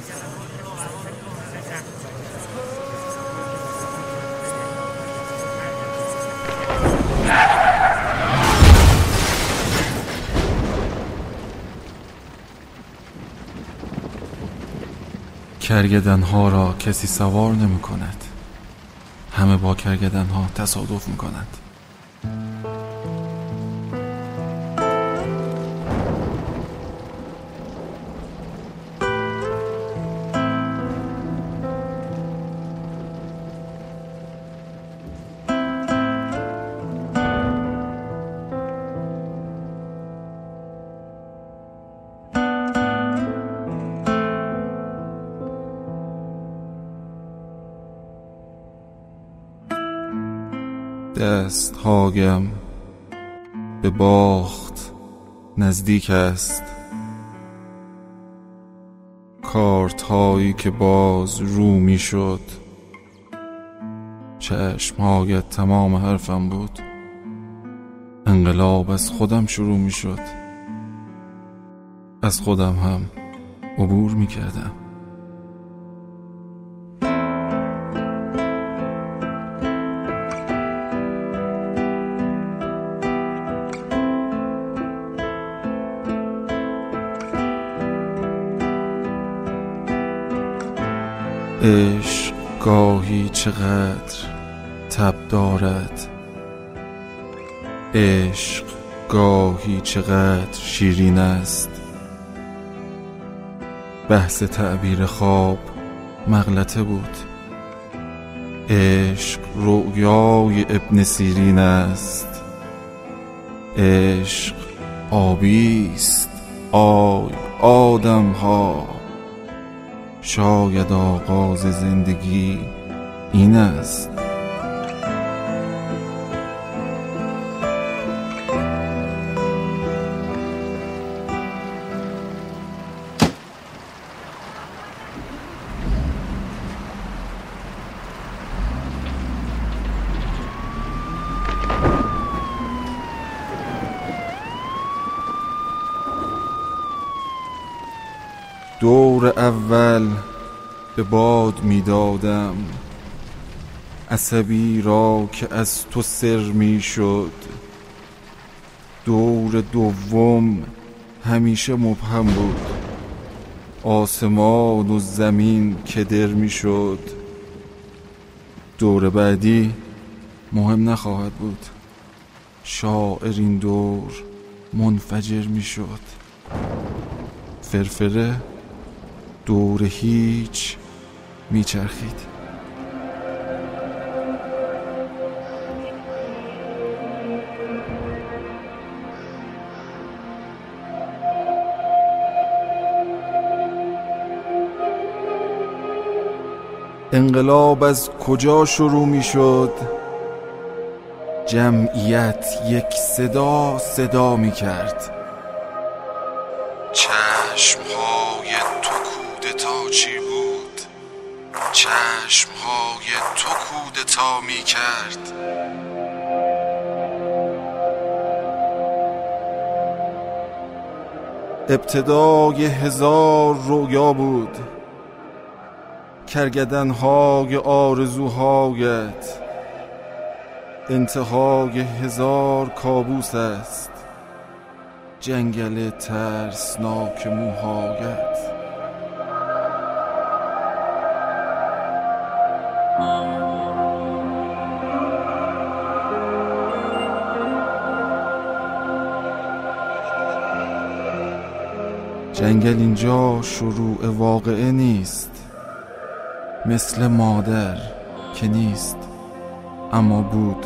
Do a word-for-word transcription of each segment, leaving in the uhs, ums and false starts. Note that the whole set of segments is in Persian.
کرگدن‌ها را کسی سوار نمی کند. همه با کرگدن‌ها تصادف می کنند. دست هایم به باخت نزدیک است، کارت هایی که باز رو می شد. چشم هایت تمام حرفم بود. انقلاب از خودم شروع می شد. از خودم هم عبور می کردم. عشق گاهی چقدر تب دارد، عشق گاهی چقدر شیرین است. بحث تعبیر خواب مغلطه بود. عشق رؤیای ابن سیرین است. عشق آبیست، آی آدم ها. شاید آغاز زندگی این است. دور اول به باد می دادم عصبی را که از تو سر می شد. دور دوم همیشه مبهم بود. آسمان و زمین کدر می شد. دور بعدی مهم نخواهد بود. شاعر این دور منفجر می شد. فرفره دور هیچ میچرخید. انقلاب از کجا شروع میشد؟ جمعیت یک صدا صدا میکرد. چشمهای تو کودتا چی بود؟ چشمهای تو کودتا می کرد. ابتدای هزار رویا بود. کرگدنهای آرزوهایت. انتهای هزار کابوس است. جنگل ترسناک موهایت. جنگل اینجا شروع واقعه نیست. مثل مادر که نیست اما بود.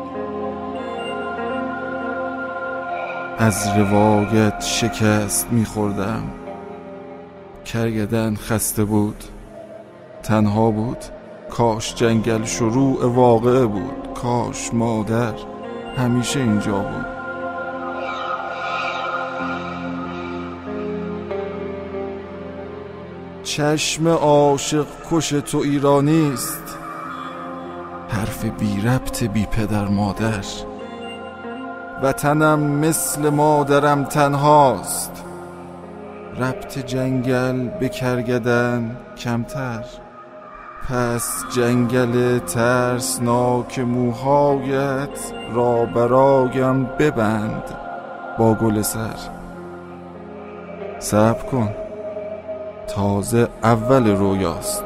از روایت شکست می‌خوردم. کرگدن خسته بود، تنها بود. کاش جنگل شروع واقعه بود. کاش مادر همیشه اینجا بود. چشم عاشق کش تو ایرانیست. حرف بی ربط بی پدر مادر. وطنم مثل مادرم تنهاست. ربط جنگل به کرگدن کمتر. پس جنگل ترسناک موهایت را برایم ببند با گل سر. صبر کن، تازه اول رویاست.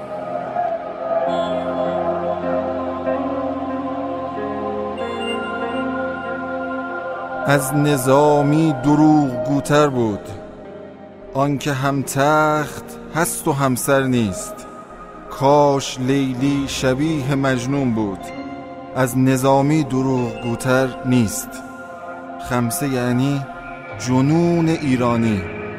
از نظامی دروغ گوتر بود، آنکه هم تخت هست و همسر نیست. کاش لیلی شبیه مجنون بود. از نظامی دروغ گوتر نیست. خمسه یعنی جنون ایرانی.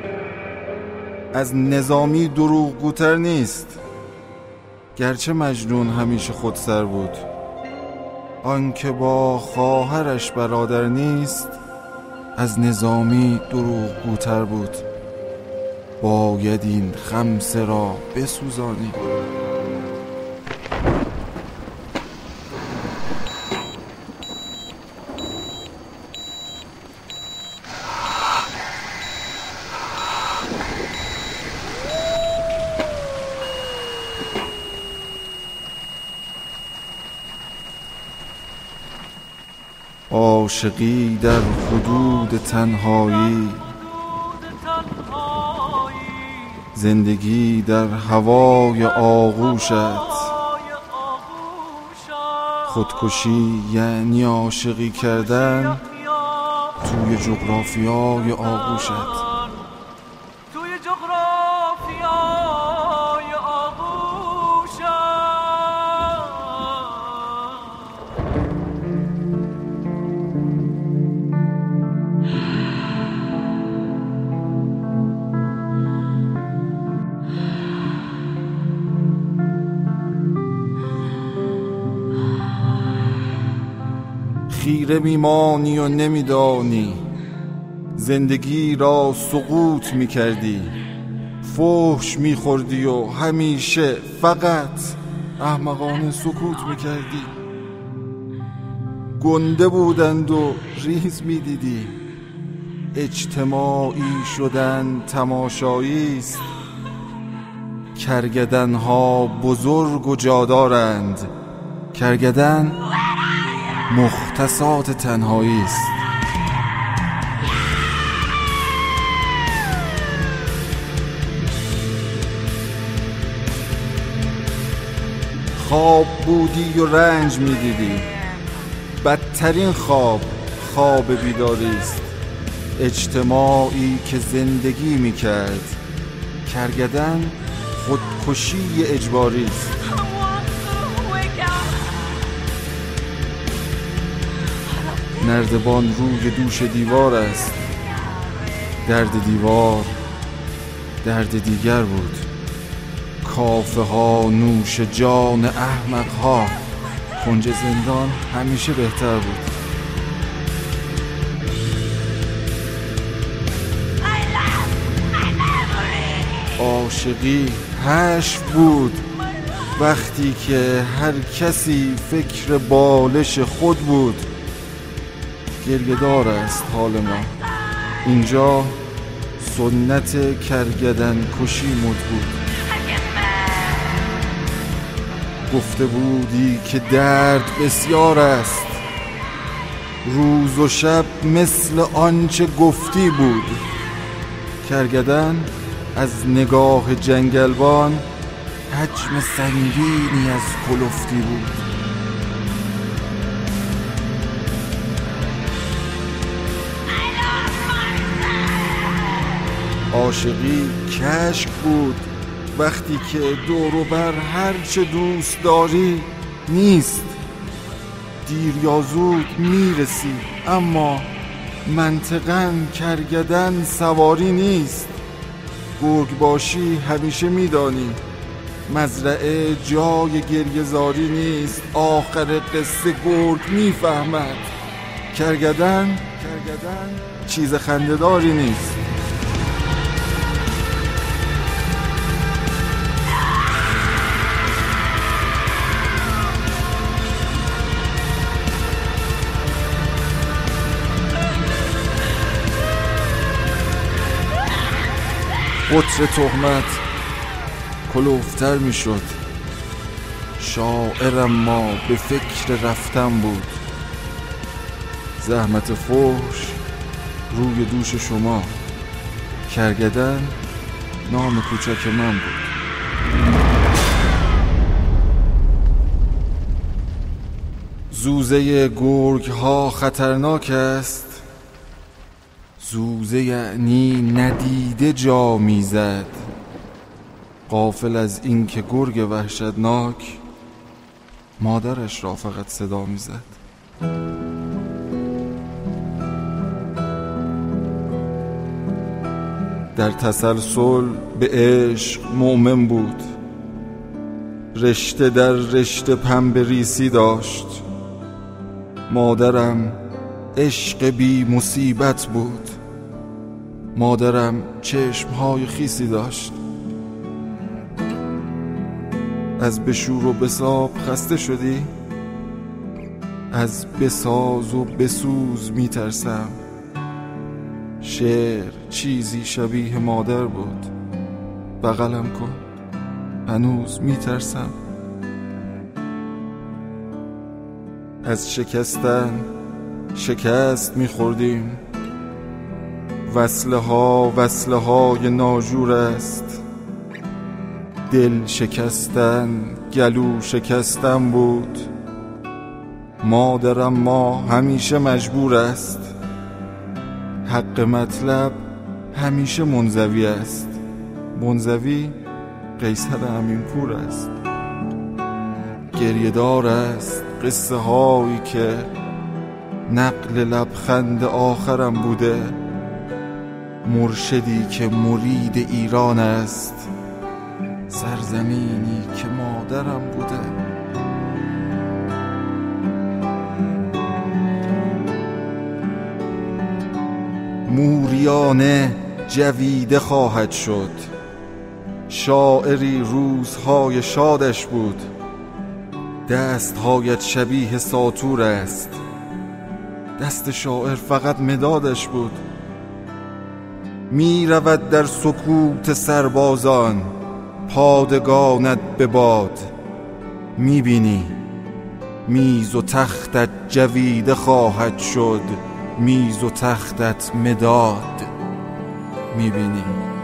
از نظامی دروغ گوتر نیست، گرچه مجنون همیشه خودسر بود. آنکه با خواهرش برادر نیست، از نظامی دروغ گوتر بود. باید این خمسه را بسوزانی. عاشقی در حدود تنهایی، زندگی در هوای آغوشت. خودکشی یعنی عاشقی کردن توی جغرافیای آغوشت. خیره میمانی و نمیدانی، زندگی را سقوط میکردی. فحش میخوردی و همیشه فقط احمقانه سکوت میکردی. گنده بودند و ریز میدیدی. اجتماعی شدن تماشایی است. کرگدنها بزرگ و جادارند. کرگدن مختصات تنهایی است. خواب بودی و رنج میدیدی. بدترین خواب خواب بیداری است. اجتماعی که زندگی میکرد. کرگدن خودکشی اجباری است. نردبان روی دوش دیوار است. درد دیوار درد دیگر بود. کافه ها نوش جان احمق ها. کنج زندان همیشه بهتر بود. عاشقی حشو بود وقتی که هر کسی فکر بالش خود بود. گریه‌دار است حال ما. اینجا سنت کرگدن کشی مد بود. گفته بودی که درد بسیار است. روز و شب مثل آنچه گفتی بود. کرگدن از نگاه جنگلبان حجم سنگینی از کلفتی بود. عاشقی کشک بود وقتی که دور و بر هر چه دوست داری نیست. دیر یا زود میرسی، اما منطقاً کرگدن سواری نیست. گرگ باشی همیشه میدانی مزرعه جای گریه‌زاری نیست. آخر قصه گرگ میفهمد کرگدن کرگدن چیز خنده‌داری نیست. قطر تهمت کلوفتر می شد. شاعرم ما به فکر رفتن بود. زحمت فحش روی دوش شما، کرگدن نام کوچک من بود. زوزه گرگ ها خطرناک است. زوزه یعنی ندیده جا میزد. غافل از این که گرگ وحشتناک مادرش را فقط صدا میزد. در تسلسل به عشق مؤمن بود. رشته در رشته پنبه ریسی داشت. مادرم عشق بی مصیبت بود. مادرم چشمهای خیسی داشت. از بشور و بساب خسته شدی؟ از بساز و بسوز میترسم. شعر چیزی شبیه مادر بود. بغلم کن، هنوز میترسم. از شکستن شکست میخوردیم. وصله ها وصله های ناجور است. دل شکستن گلو شکستن بود. مادرم ما همیشه مجبور است. حق مطلب همیشه منزوی است. منزوی قیصر امینپور است. گریه دار است قصه هایی که نقل لبخند آخرم بوده. مرشدی که مرید ایران است. سرزمینی که مادرم بوده. موریانه جویده خواهد شد. شاعری روزهای شادش بود. دستهایت شبیه ساطور است. دست شاعر فقط مدادش بود. می رود در سکوت سربازان پادگانت به باد. می بینی میز و تختت جویده خواهد شد. میز و تختت مداد. می بینی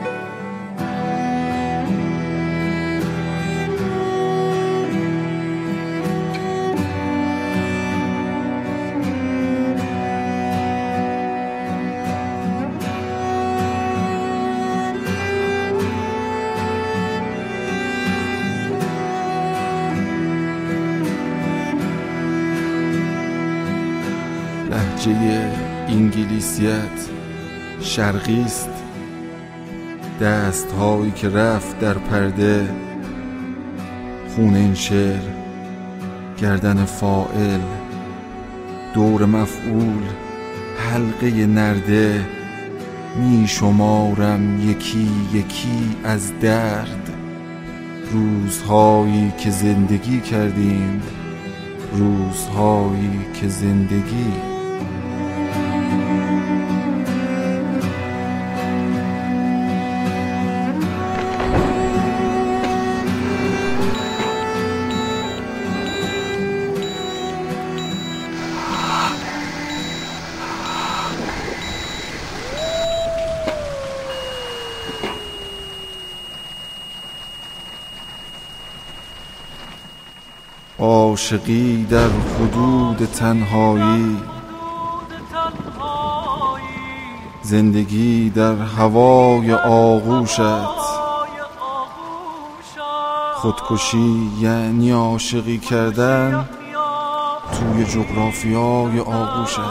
لهجه انگلیسیت شرقی است. دست هایی که رفت در پرده. خون این شعر گردن فاعل. دور مفعول حلقه نرده. می شمارم یکی یکی از درد. روزهایی که زندگی کردیم. روزهایی که زندگی عاشقی در حدود تنهایی. زندگی در هوای آغوشت. خودکشی یعنی عاشقی کردن توی جغرافیای آغوشت.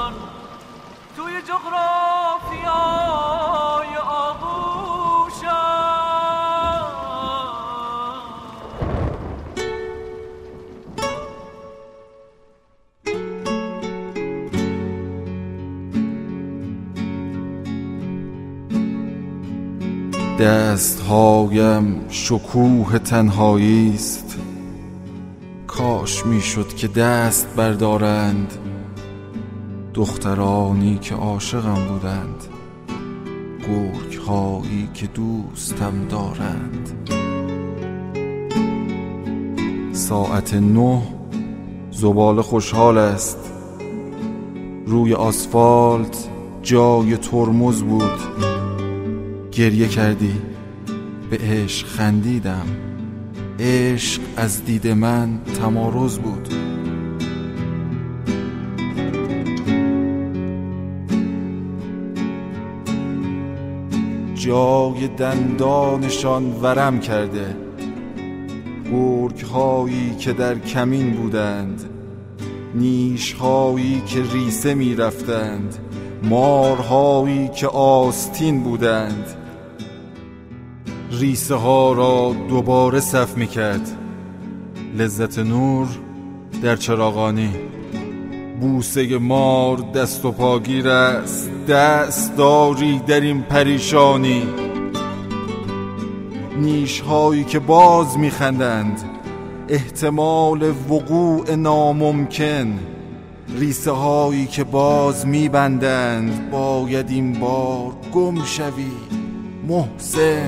دستهایم شکوه تنهایی است. کاش میشد که دست بردارند دخترانی که عاشقم بودند. گرگ هایی که دوستم دارند. ساعت نه زباله خوشحال است، روی آسفالت جای ترمز بود. گریه کردی، به عشق خندیدم، عشق از دید من تمارض بود. جای دندانشان ورم کرده، گرگ هایی که در کمین بودند، نیش هایی که ریسه می رفتند، مار هایی که آستین بودند. ریسه ها را دوباره صف می کرد، لذت نور در چراغانی. بوسه مار دست و پاگیر است، دست داری در این پریشانی. نیش هایی که باز می خندند، احتمال وقوع ناممکن. ریسه هایی که باز می بندند، باید این بار گم شوی محسن.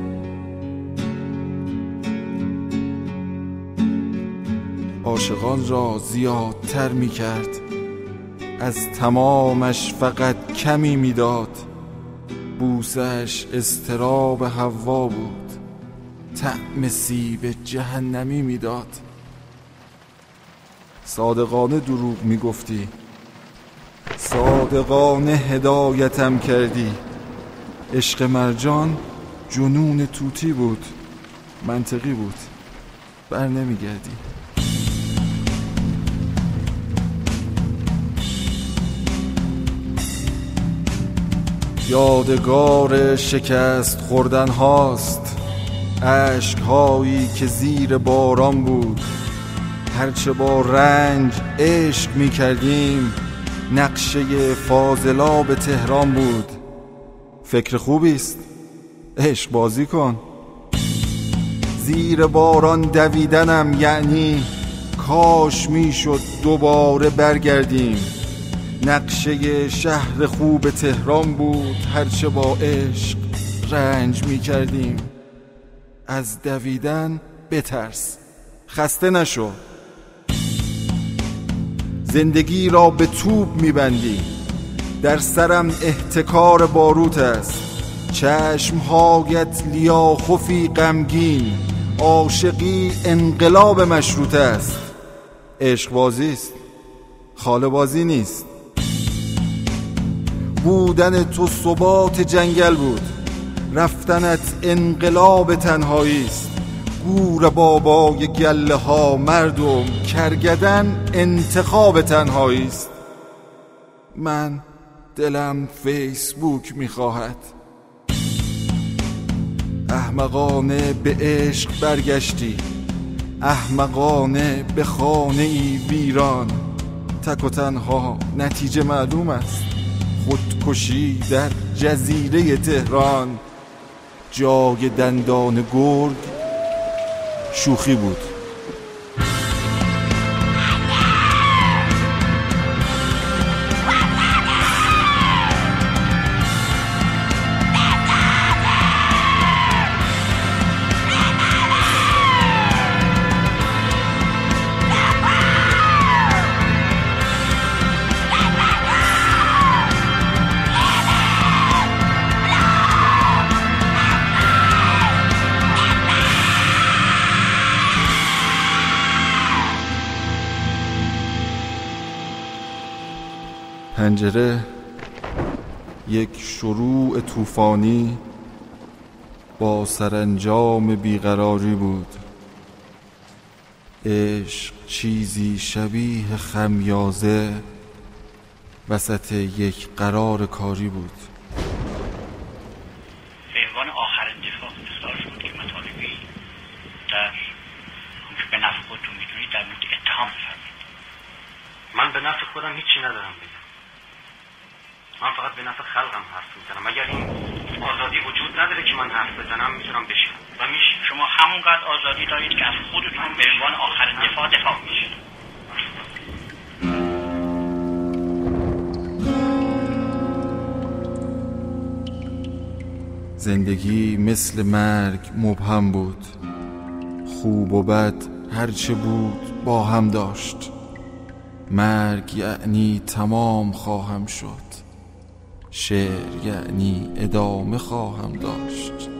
عاشقان را زیادتر می کرد، از تمامش فقط کمی می داد. بوسش اضطراب حوا بود، طعم سیب جهنمی می داد. صادقانه دروغ می گفتی، صادقانه هدایتم کردی. عشق مرجان جنون توتی بود، منطقی بود، بر نمی گردی. یادگار شکست خوردن هاست، عشق هایی که زیر باران بود. هرچه با رنج عشق می کردیم، نقشه فاضلاب تهران بود. فکر خوبیست، عشق بازی کن. زیر باران دویدنم یعنی کاش می شد دوباره برگردیم. نقشه شهر خوب تهران بود، هرچه با عشق رنج می کردیم. از دویدن بترس، خسته نشو. زندگی را به توپ می بندی، در سرم احتکار باروت است. چشمهایت لیاخفی غمگین، عاشقی انقلاب مشروط است. عشق بازی است، خاله بازی نیست. بودن تو ثبات جنگل بود، رفتنت انقلاب تنهایی است. گور بابای گله ها مردم، کرگدن انتخاب تنهایی است. من دلم فیسبوک میخواهد. احمقانه به عشق برگشتی، احمقانه به خانه ای ویران. تک و تنها نتیجه معلوم است، خودکشی در جزیره تهران. جای دندان گرگ شوخی بود. پنجره یک شروع طوفانی با سرانجام بیقراری بود. عشق چیزی شبیه خمیازه وسط یک قرار کاری بود. به عنوان آخرین دفاع اختار شد که مطالبی در به نفع خودتون میدونید در مورد اتهام بفرمید. من به نفع خودم هیچی ندارم بگم، من فقط به نفع خلقم حرف میزنم. اگر این آزادی وجود نداره که من حرف بزنم، میتونم بشم و میشه. شما همونقدر آزادی دارید که از خودتون به عنوان آخرین دفاع دفاع میشید. زندگی مثل مرگ مبهم بود، خوب و بد هرچه بود با هم داشت. مرگ یعنی تمام خواهم شد، شعر یعنی ادامه خواهم داشت.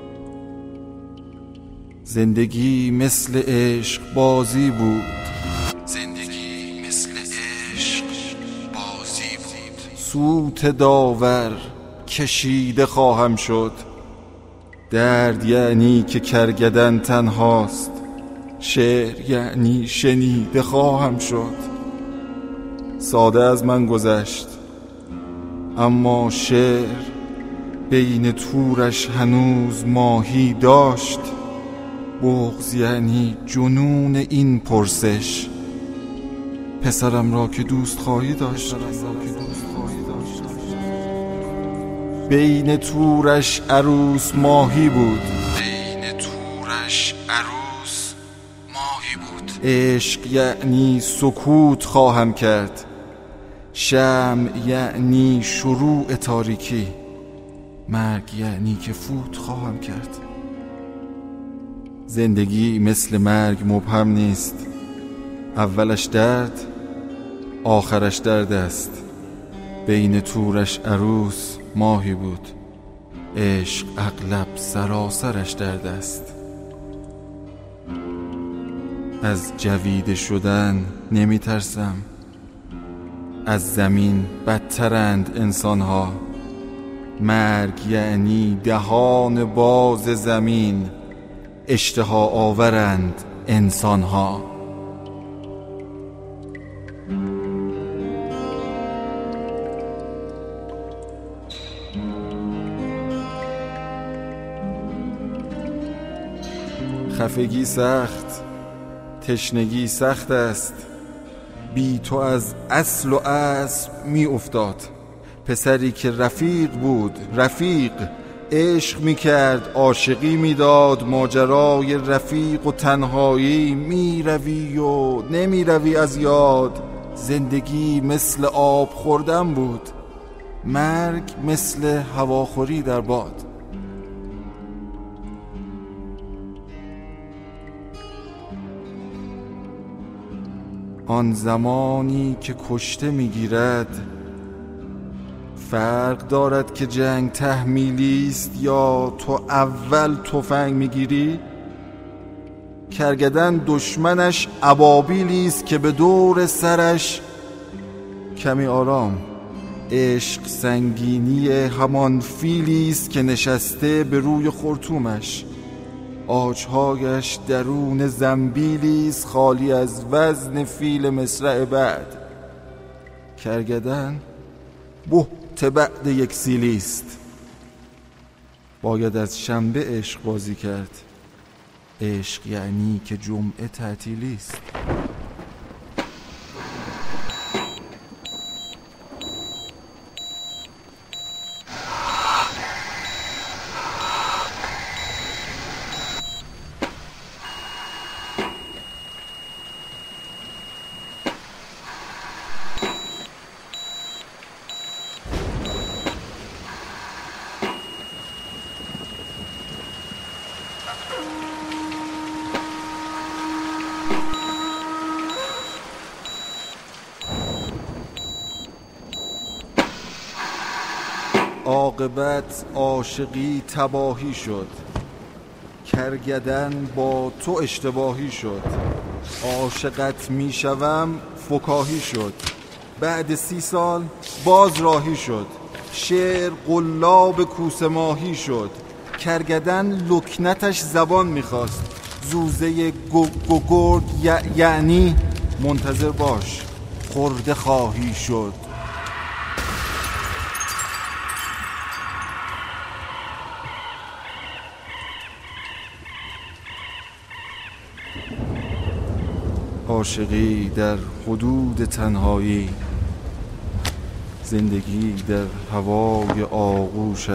زندگی مثل عشق بازی بود، زندگی مثل عشق بازی بود. سوت داور کشیده خواهم شد، درد یعنی که کرگدن تنهاست، شعر یعنی شنیده خواهم شد. ساده از من گذشت اما شعر بین تورش هنوز ماهی داشت. بغض یعنی جنون این پرسش، پسرم را که دوست خواهی داشت. بین تورش عروس ماهی بود، بین تورش عروس ماهی بود. عشق یعنی سکوت خواهم کرد، شمع یعنی شروع تاریکی، مرگ یعنی که فوت خواهم کرد. زندگی مثل مرگ مبهم نیست، اولش درد آخرش درد است. بین تورش عروس ماهی بود، عشق اغلب سراسرش درد است. از جویده شدن نمی ترسم، از زمین بدترند انسانها. مرگ یعنی دهان باز زمین، اشتها آورند انسانها. خفگی سخت، تشنگی سخت است، بی تو از اصل و اسب می افتاد. پسری که رفیق بود، رفیق عشق می کرد، عاشقی می داد. ماجرای رفیق و تنهایی، می روی و نمی روی از یاد. زندگی مثل آب خوردن بود، مرگ مثل هواخوری در باد. آن زمانی که کشته میگیرد، فرق دارد که جنگ تحمیلی است یا تو اول تفنگ میگیری؟ کرگدن دشمنش ابابیلی است که به دور سرش کمی آرام. عشق سنگینی همان فیلی است که نشسته به روی خرطومش. آجهایش درون زنبیلی است خالی از وزن فیل مصرع بعد. کرگدن بهت بعد یک سیلی است، باید از شنبه عشق بازی کرد. عشق یعنی که جمعه تعطیلی است. عاقبت عاشقی تباهی شد، کرگدن با تو اشتباهی شد. عاشقت میشوم فکاهی شد، بعد سی سال باز راهی شد. شعر قلاب کوسه ماهی شد، کرگدن لکنتش زبان میخواست. زوزه گرد یعنی منتظر باش، خورده خواهی شد. عاشقی در حدود تنهایی، زندگی در هوای آغوشت.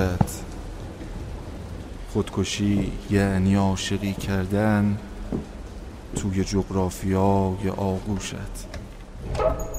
خودکشی یعنی عاشقی کردن توی جغرافیای آغوشت.